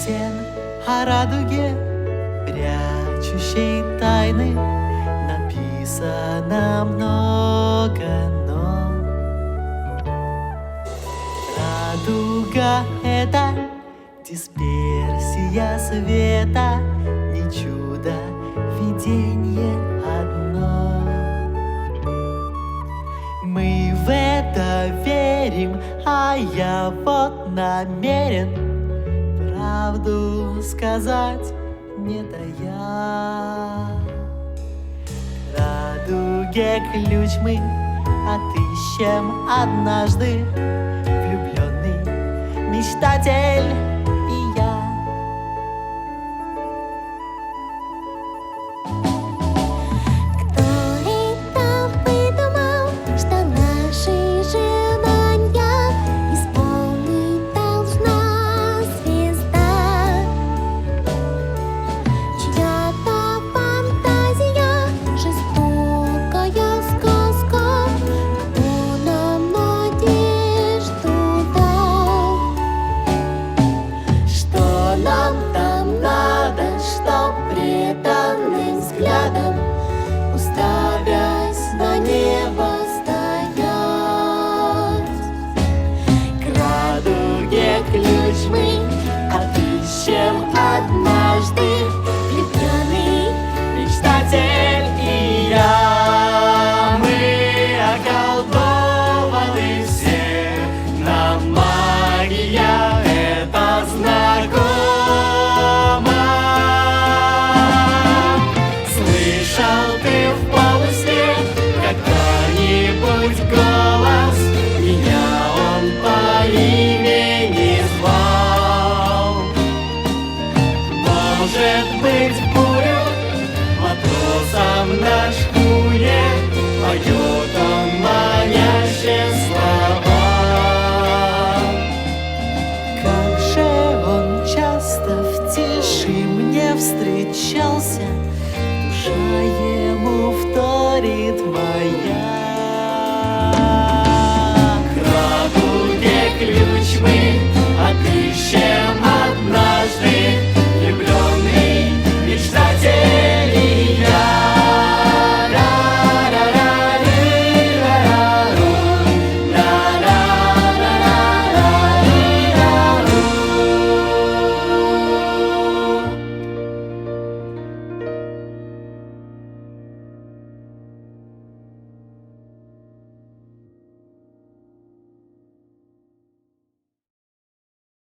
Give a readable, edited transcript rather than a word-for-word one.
песен о радуге, прячущей тайны, написано много, но радуга — это дисперсия света, не чудо, видение одно. Мы в это верим, а я вот намерен правду сказать, не тая. К радуге ключ мы отыщем однажды. Влюбленный мечтатель